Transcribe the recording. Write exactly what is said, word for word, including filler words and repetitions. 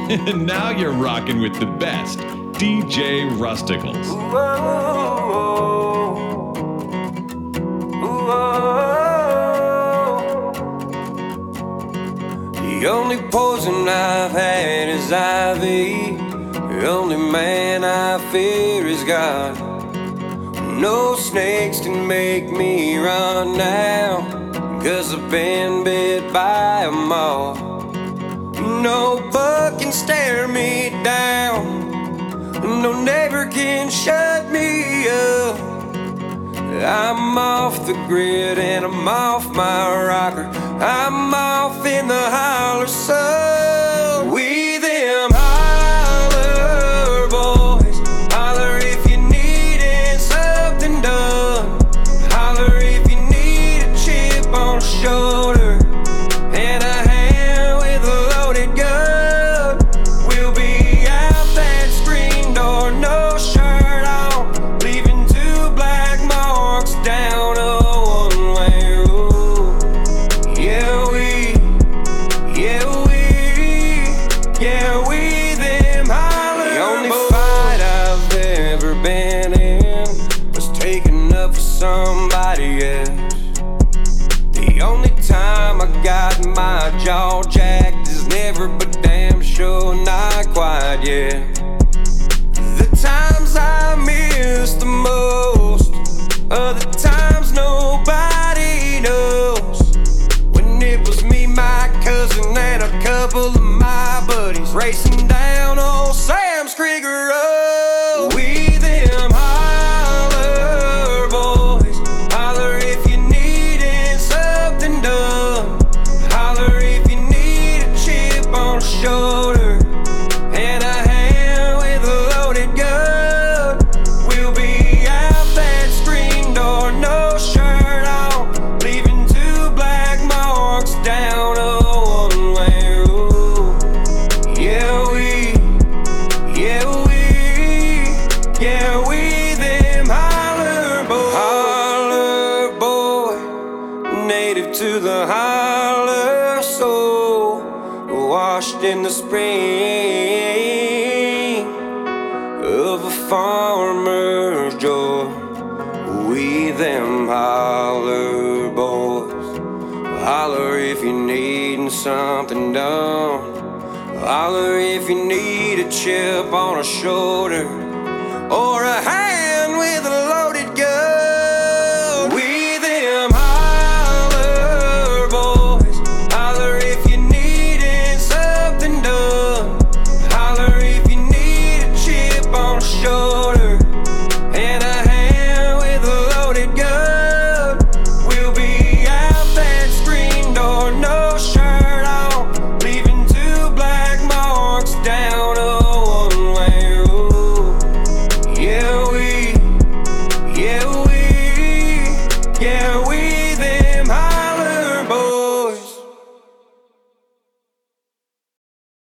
Now you're rocking with the best, D J Rusticles. The only poison I've had is ivy. The only man I fear is God. No snakes can make me run now, 'cause I've been bit by a moth. No bug can stare me down, no neighbor can shut me up. I'm off the grid and I'm off my rocker. I'm off in the holler sun. We them holler boys. Holler if you needin' something done. Holler if you need a chip on the shoulder and a hand with a loaded gun. We'll be out that screen door, no shirt on, leaving two black marks down a one-way road. Yeah, we, yeah, we, yeah, we them holler. The only fight I've ever been in was taking up for somebody else. The only time I got my jaw jacked is never, but damn sure not quite yet. The times I miss the most are the times nobody knows. When it was me, my cousin, and a couple of my buddies racing down old Sam's Creek Road. We them holler boys. Holler if you needin' something done. Holler if you need a chip on the shoulder and a hand with a loaded gun. We'll be out that screen door, no shirt on, leaving two black marks down a one-way road. Yeah, we, yeah, we, yeah, we them holler boy. Holler boy, native to the holler soul, washed in the spring of a farmer's joy. We them holler boys. Holler if you're needing something done. Holler if you need a chip on a shoulder or a hand with a loaded gun.